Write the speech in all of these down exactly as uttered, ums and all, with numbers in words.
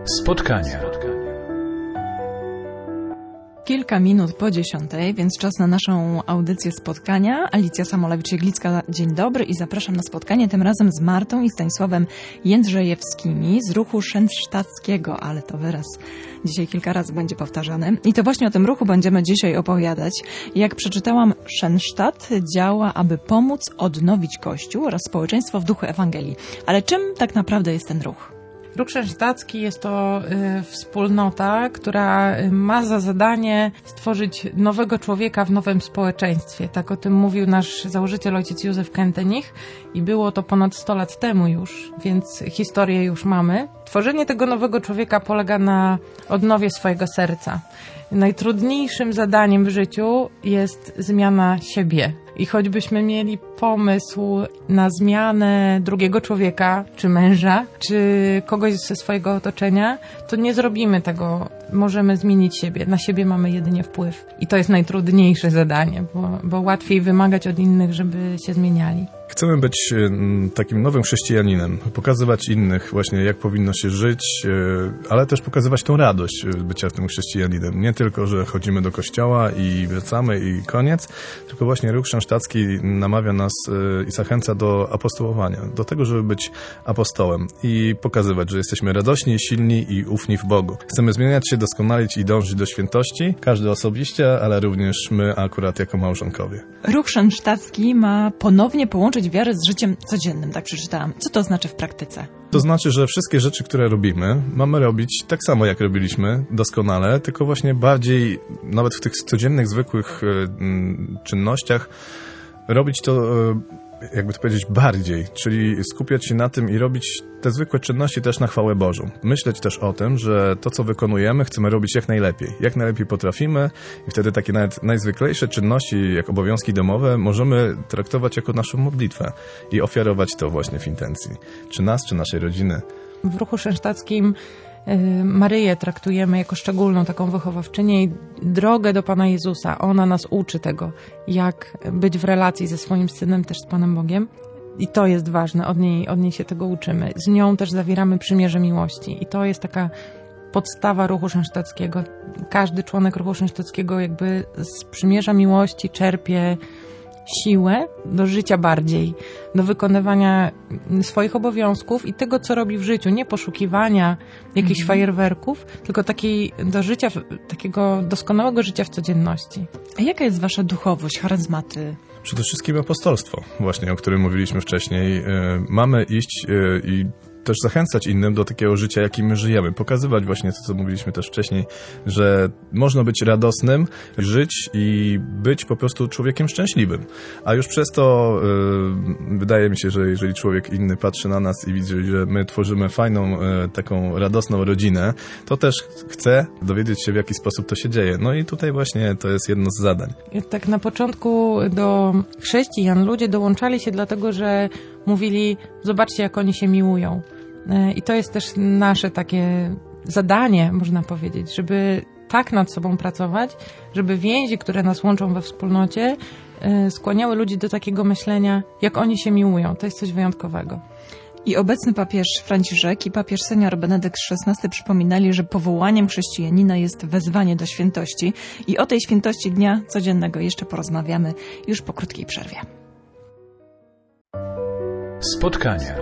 Spotkania. Kilka minut po dziesiątej, więc czas na naszą audycję Spotkania. Alicja Samolewicz-Jeglicka, dzień dobry i zapraszam na spotkanie, tym razem z Martą i Stanisławem Jędrzejewskimi z ruchu Szensztackiego, ale to wyraz dzisiaj kilka razy będzie powtarzany. I to właśnie o tym ruchu będziemy dzisiaj opowiadać. Jak przeczytałam, Szensztat działa, aby pomóc odnowić Kościół oraz społeczeństwo w duchu Ewangelii. Ale czym tak naprawdę jest ten ruch? Ruch Szensztacki jest to y, wspólnota, która ma za zadanie stworzyć nowego człowieka w nowym społeczeństwie. Tak o tym mówił nasz założyciel, ojciec Józef Kentenich, i było to ponad sto lat temu już, więc historię już mamy. Tworzenie tego nowego człowieka polega na odnowie swojego serca. Najtrudniejszym zadaniem w życiu jest zmiana siebie. I choćbyśmy mieli pomysł na zmianę drugiego człowieka, czy męża, czy kogoś ze swojego otoczenia, to nie zrobimy tego. Możemy zmienić siebie. Na siebie mamy jedynie wpływ. I to jest najtrudniejsze zadanie, bo, bo łatwiej wymagać od innych, żeby się zmieniali. Chcemy być takim nowym chrześcijaninem, pokazywać innych właśnie, jak powinno się żyć, ale też pokazywać tą radość bycia tym chrześcijaninem. Nie tylko, że chodzimy do kościoła i wracamy i koniec, tylko właśnie ruch szensztacki namawia nas i zachęca do apostołowania, do tego, żeby być apostołem i pokazywać, że jesteśmy radośni, silni i ufni w Bogu. Chcemy zmieniać się, doskonalić i dążyć do świętości, każdy osobiście, ale również my akurat jako małżonkowie. Ruch szensztacki ma ponownie połączyć wiarę z życiem codziennym, tak przeczytałam. Co to znaczy w praktyce? To znaczy, że wszystkie rzeczy, które robimy, mamy robić tak samo, jak robiliśmy, doskonale, tylko właśnie bardziej, nawet w tych codziennych, zwykłych y, czynnościach, robić to, y, jakby to powiedzieć, bardziej, czyli skupiać się na tym i robić te zwykłe czynności też na chwałę Bożą. Myśleć też o tym, że to, co wykonujemy, chcemy robić jak najlepiej. Jak najlepiej potrafimy i wtedy takie nawet najzwyklejsze czynności, jak obowiązki domowe, możemy traktować jako naszą modlitwę i ofiarować to właśnie w intencji. Czy nas, czy naszej rodziny. W ruchu szensztackim Maryję traktujemy jako szczególną taką wychowawczynię i drogę do Pana Jezusa. Ona nas uczy tego, jak być w relacji ze swoim Synem, też z Panem Bogiem. I to jest ważne, od niej, od niej się tego uczymy. Z nią też zawieramy przymierze miłości. I to jest taka podstawa ruchu szensztackiego. Każdy członek ruchu szensztackiego jakby z przymierza miłości czerpie siłę do życia bardziej, do wykonywania swoich obowiązków i tego, co robi w życiu. Nie poszukiwania jakichś mhm. fajerwerków, tylko takiej, do życia, takiego doskonałego życia w codzienności. A jaka jest wasza duchowość, charyzmaty? Przede wszystkim apostolstwo, właśnie o którym mówiliśmy wcześniej. Mamy iść i też zachęcać innym do takiego życia, jakim my żyjemy. Pokazywać właśnie to, co mówiliśmy też wcześniej, że można być radosnym, żyć i być po prostu człowiekiem szczęśliwym. A już przez to yy, wydaje mi się, że jeżeli człowiek inny patrzy na nas i widzi, że my tworzymy fajną, yy, taką radosną rodzinę, to też chce dowiedzieć się, w jaki sposób to się dzieje. No i tutaj właśnie to jest jedno z zadań. Tak na początku do chrześcijan ludzie dołączali się dlatego, że mówili, zobaczcie, jak oni się miłują. I to jest też nasze takie zadanie, można powiedzieć, żeby tak nad sobą pracować, żeby więzi, które nas łączą we wspólnocie, skłaniały ludzi do takiego myślenia, jak oni się miłują. To jest coś wyjątkowego. I obecny papież Franciszek i papież senior Benedykt szesnasty przypominali, że powołaniem chrześcijanina jest wezwanie do świętości. I o tej świętości dnia codziennego jeszcze porozmawiamy już po krótkiej przerwie. Spotkania.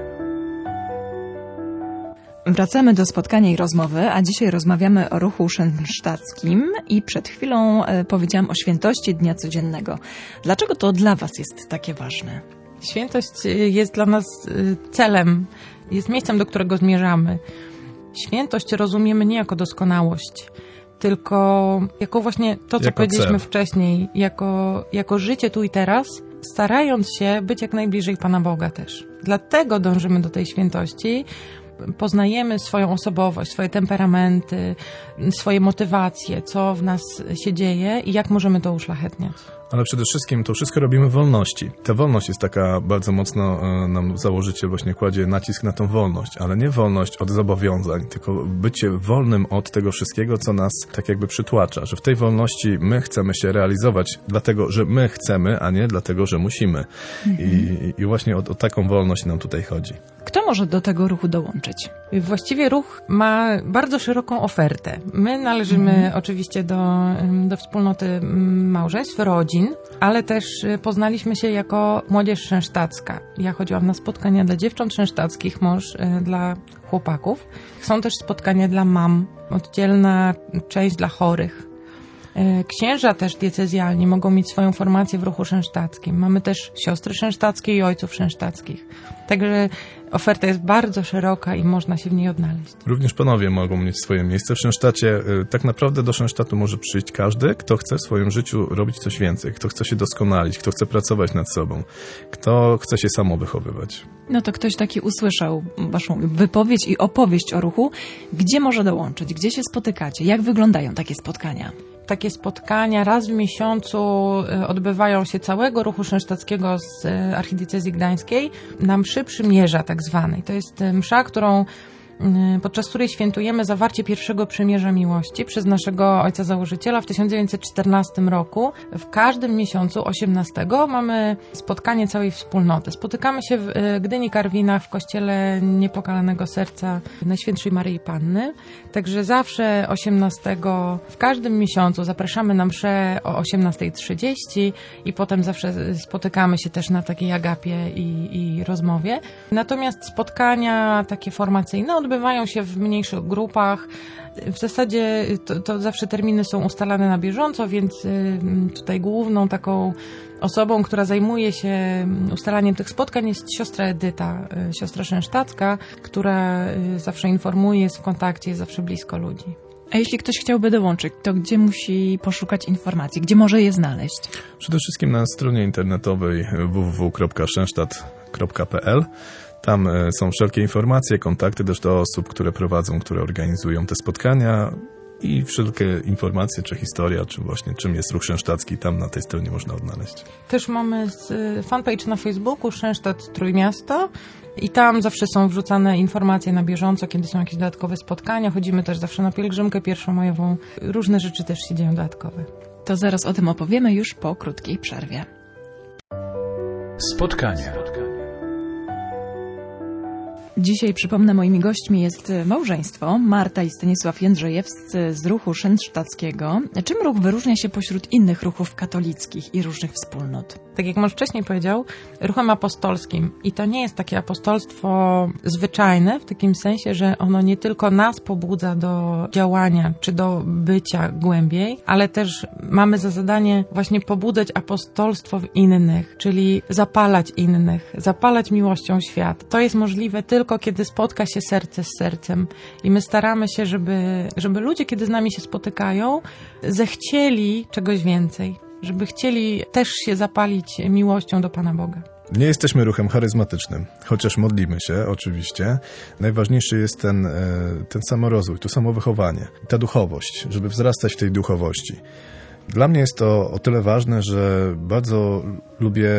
Wracamy do spotkania i rozmowy, a dzisiaj rozmawiamy o ruchu szensztackim i przed chwilą powiedziałam o świętości dnia codziennego. Dlaczego to dla was jest takie ważne? Świętość jest dla nas celem, jest miejscem, do którego zmierzamy. Świętość rozumiemy nie jako doskonałość, tylko jako właśnie to, co jako powiedzieliśmy cel. wcześniej, jako, jako życie tu i teraz, starając się być jak najbliżej Pana Boga też. Dlatego dążymy do tej świętości, poznajemy swoją osobowość, swoje temperamenty, swoje motywacje, co w nas się dzieje i jak możemy to uszlachetniać. Ale przede wszystkim to wszystko robimy w wolności. Ta wolność jest taka bardzo mocno, e, nam założyciel właśnie kładzie nacisk na tą wolność, ale nie wolność od zobowiązań, tylko bycie wolnym od tego wszystkiego, co nas tak jakby przytłacza, że w tej wolności my chcemy się realizować dlatego, że my chcemy, a nie dlatego, że musimy. Mhm. I, i właśnie o, o taką wolność nam tutaj chodzi. Kto może do tego ruchu dołączyć? Właściwie ruch ma bardzo szeroką ofertę. My należymy mhm. oczywiście do, do wspólnoty małżeństw, rodzin, ale też poznaliśmy się jako młodzież szensztacka. Ja chodziłam na spotkania dla dziewcząt szensztackich, mąż dla chłopaków. Są też spotkania dla mam, oddzielna część dla chorych. Księża też diecezjalni mogą mieć swoją formację w ruchu szensztackim. Mamy też siostry szensztackie i ojców szensztackich. Także oferta jest bardzo szeroka i można się w niej odnaleźć. Również panowie mogą mieć swoje miejsce w Szensztacie. Tak naprawdę do Szensztatu może przyjść każdy, kto chce w swoim życiu robić coś więcej, kto chce się doskonalić, kto chce pracować nad sobą, kto chce się samo wychowywać. No to ktoś taki usłyszał waszą wypowiedź i opowieść o ruchu. Gdzie może dołączyć? Gdzie się spotykacie? Jak wyglądają takie spotkania? Takie spotkania raz w miesiącu odbywają się całego ruchu szensztackiego z archidiecezji gdańskiej na mszy przymierza tak zwanej. To jest msza, którą podczas której świętujemy zawarcie pierwszego przymierza miłości przez naszego ojca założyciela w tysiąc dziewięćset czternastym roku. W każdym miesiącu osiemnastego mamy spotkanie całej wspólnoty. Spotykamy się w Gdyni Karwinach w kościele Niepokalanego Serca Najświętszej Maryi Panny. Także zawsze osiemnastego w każdym miesiącu zapraszamy na mszę o osiemnasta trzydzieści i potem zawsze spotykamy się też na takiej agapie i, i rozmowie. Natomiast spotkania takie formacyjne odbywają się w mniejszych grupach. W zasadzie to, to zawsze terminy są ustalane na bieżąco, więc tutaj główną taką osobą, która zajmuje się ustalaniem tych spotkań jest siostra Edyta, siostra szensztacka, która zawsze informuje, jest w kontakcie, jest zawsze blisko ludzi. A jeśli ktoś chciałby dołączyć, to gdzie musi poszukać informacji? Gdzie może je znaleźć? Przede wszystkim na stronie internetowej w w w kropka szensztat kropka p l. Tam są wszelkie informacje, kontakty też do osób, które prowadzą, które organizują te spotkania i wszelkie informacje, czy historia, czy właśnie czym jest ruch szensztacki, tam na tej stronie można odnaleźć. Też mamy fanpage na Facebooku Szensztat Trójmiasto i tam zawsze są wrzucane informacje na bieżąco, kiedy są jakieś dodatkowe spotkania. Chodzimy też zawsze na pielgrzymkę pierwszomajową. Różne rzeczy też się dzieją dodatkowe. To zaraz o tym opowiemy już po krótkiej przerwie. Spotkanie. Dzisiaj, przypomnę, moimi gośćmi jest małżeństwo Marta i Stanisław Jędrzejewscy z ruchu szensztackiego. Czym ruch wyróżnia się pośród innych ruchów katolickich i różnych wspólnot? Tak jak mąż wcześniej powiedział, ruchem apostolskim. I to nie jest takie apostolstwo zwyczajne, w takim sensie, że ono nie tylko nas pobudza do działania czy do bycia głębiej, ale też mamy za zadanie właśnie pobudzać apostolstwo w innych, czyli zapalać innych, zapalać miłością świat. To jest możliwe tylko, kiedy spotka się serce z sercem. I my staramy się, żeby, żeby ludzie, kiedy z nami się spotykają, zechcieli czegoś więcej. Żeby chcieli też się zapalić miłością do Pana Boga. Nie jesteśmy ruchem charyzmatycznym, chociaż modlimy się oczywiście. Najważniejszy jest ten, ten samorozwój, to samowychowanie, ta duchowość, żeby wzrastać w tej duchowości. Dla mnie jest to o tyle ważne, że bardzo lubię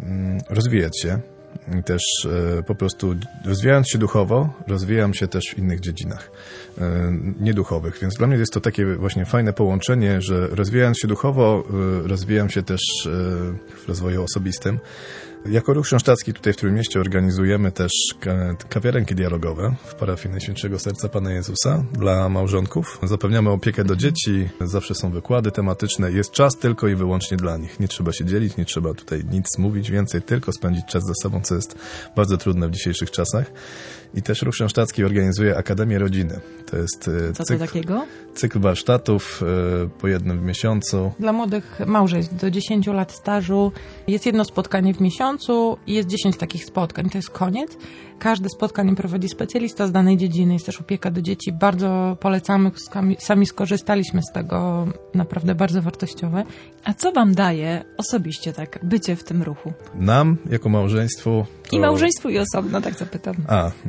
rozwijać się. I też e, po prostu rozwijając się duchowo, rozwijam się też w innych dziedzinach e, nieduchowych. Więc dla mnie jest to takie właśnie fajne połączenie, że rozwijając się duchowo, e, rozwijam się też e, w rozwoju osobistym. Jako ruch szensztacki tutaj w Trójmieście organizujemy też kawiarenki dialogowe w parafii Najświętszego Serca Pana Jezusa dla małżonków. Zapewniamy opiekę do dzieci, zawsze są wykłady tematyczne. Jest czas tylko i wyłącznie dla nich. Nie trzeba się dzielić, nie trzeba tutaj nic mówić więcej, tylko spędzić czas ze sobą, co jest bardzo trudne w dzisiejszych czasach. I też ruch szensztacki organizuje Akademię Rodziny. To jest Co cykl, to takiego? cykl warsztatów po jednym w miesiącu. Dla młodych małżeństw do dziesięciu lat stażu jest jedno spotkanie w miesiącu i jest dziesięć takich spotkań. To jest koniec. Każde spotkanie prowadzi specjalista z danej dziedziny. Jest też opieka do dzieci. Bardzo polecamy. Sami skorzystaliśmy z tego. Naprawdę bardzo wartościowe. A co wam daje osobiście tak bycie w tym ruchu? Nam, jako małżeństwu... To... I małżeństwu i osobno, tak zapytam. A,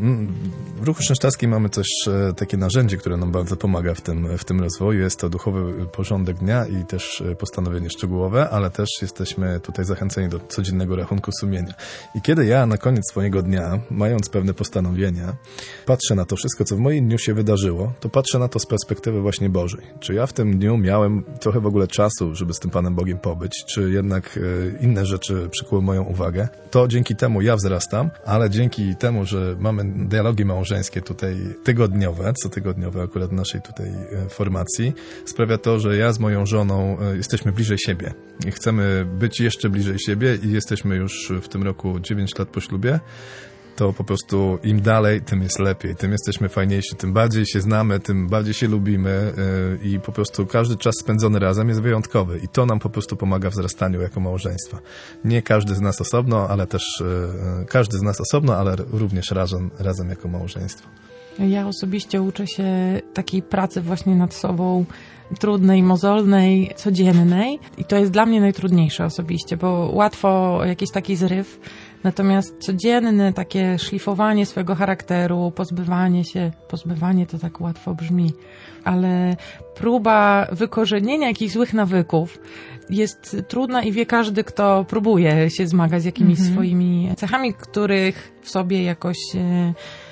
W ruchu Szensztackim mamy też takie narzędzie, które nam bardzo pomaga w tym, w tym rozwoju. Jest to duchowy porządek dnia i też postanowienie szczegółowe, ale też jesteśmy tutaj zachęceni do codziennego rachunku sumienia. I kiedy ja na koniec swojego dnia, mając pewne postanowienia, patrzę na to wszystko, co w moim dniu się wydarzyło, to patrzę na to z perspektywy właśnie Bożej. Czy ja w tym dniu miałem trochę w ogóle czasu, żeby z tym Panem Bogiem pobyć, czy jednak inne rzeczy przykuły moją uwagę. To dzięki temu ja wzrastam, ale dzięki temu, że mamy dialogi małżeńskie tutaj tygodniowe, cotygodniowe akurat w naszej tutaj formacji, sprawia to, że ja z moją żoną jesteśmy bliżej siebie. I chcemy być jeszcze bliżej siebie i jesteśmy już w tym roku dziewięć lat po ślubie. To po prostu im dalej, tym jest lepiej, tym jesteśmy fajniejsi, tym bardziej się znamy, tym bardziej się lubimy yy, i po prostu każdy czas spędzony razem jest wyjątkowy i to nam po prostu pomaga w wzrastaniu jako małżeństwa. Nie każdy z nas osobno, ale też yy, każdy z nas osobno, ale również razem, razem jako małżeństwo. Ja osobiście uczę się takiej pracy właśnie nad sobą, trudnej, mozolnej, codziennej i to jest dla mnie najtrudniejsze osobiście, bo łatwo jakiś taki zryw, natomiast codzienne takie szlifowanie swojego charakteru, pozbywanie się, pozbywanie to tak łatwo brzmi, ale próba wykorzenienia jakichś złych nawyków jest trudna i wie każdy, kto próbuje się zmagać z jakimiś mhm. swoimi cechami, których w sobie jakoś e,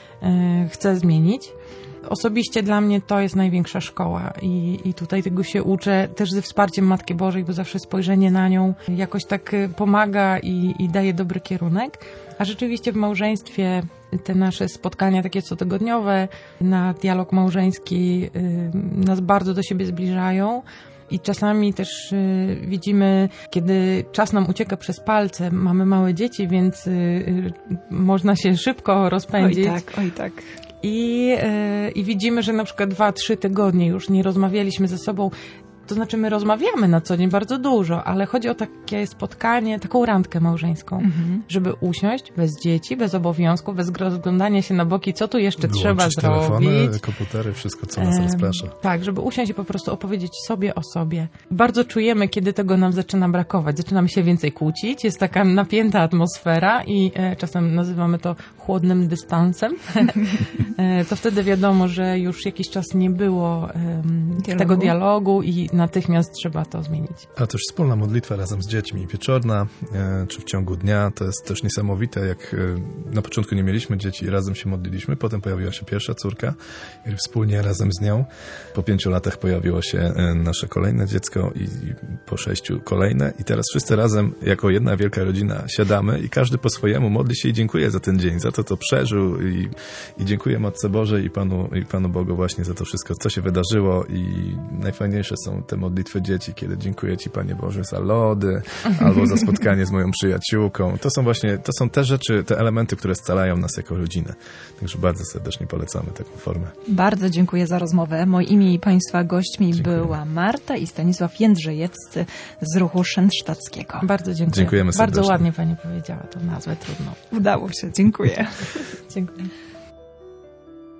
e, chce zmienić. Osobiście dla mnie to jest największa szkoła i, i tutaj tego się uczę też ze wsparciem Matki Bożej, bo zawsze spojrzenie na nią jakoś tak pomaga i, i daje dobry kierunek. A rzeczywiście w małżeństwie te nasze spotkania takie cotygodniowe na dialog małżeński y, nas bardzo do siebie zbliżają. I czasami też y, widzimy, kiedy czas nam ucieka przez palce, mamy małe dzieci, więc y, y, można się szybko rozpędzić. Oj tak, oj tak. I, yy, I widzimy, że na przykład dwa, trzy tygodnie już nie rozmawialiśmy ze sobą. To znaczy my rozmawiamy na co dzień bardzo dużo, ale chodzi o takie spotkanie, taką randkę małżeńską, mhm. żeby usiąść bez dzieci, bez obowiązków, bez rozglądania się na boki, co tu jeszcze Wyłączyć trzeba telefony, zrobić. komputery, wszystko, co nas e, rozprasza. Tak, żeby usiąść i po prostu opowiedzieć sobie o sobie. Bardzo czujemy, kiedy tego nam zaczyna brakować. Zaczynamy się więcej kłócić, jest taka napięta atmosfera i e, czasem nazywamy to chłodnym dystansem. e, to wtedy wiadomo, że już jakiś czas nie było e, dialogu. tego dialogu i natychmiast trzeba to zmienić. A też wspólna modlitwa razem z dziećmi wieczorna, e, czy w ciągu dnia, to jest też niesamowite, jak e, na początku nie mieliśmy dzieci, razem się modliliśmy, potem pojawiła się pierwsza córka i wspólnie razem z nią. Po pięciu latach pojawiło się e, nasze kolejne dziecko i, i po sześciu kolejne i teraz wszyscy razem jako jedna wielka rodzina siadamy i każdy po swojemu modli się i dziękuję za ten dzień, za to, co przeżył i, i dziękuję Matce Bożej i Panu, i Panu Bogu właśnie za to wszystko, co się wydarzyło i najfajniejsze są te modlitwy dzieci, kiedy dziękuję Ci, Panie Boże, za lody, albo za spotkanie z moją przyjaciółką. To są właśnie, to są te rzeczy, te elementy, które scalają nas jako rodzinę. Także bardzo serdecznie polecamy taką formę. Bardzo dziękuję za rozmowę. Moimi i Państwa gośćmi dziękuję. była Marta i Stanisław Jędrzejewscy z ruchu Szensztackiego. Bardzo dziękuję. Dziękujemy serdecznie. Bardzo ładnie Pani powiedziała tą nazwę trudną. Udało się, dziękuję. Dziękuję.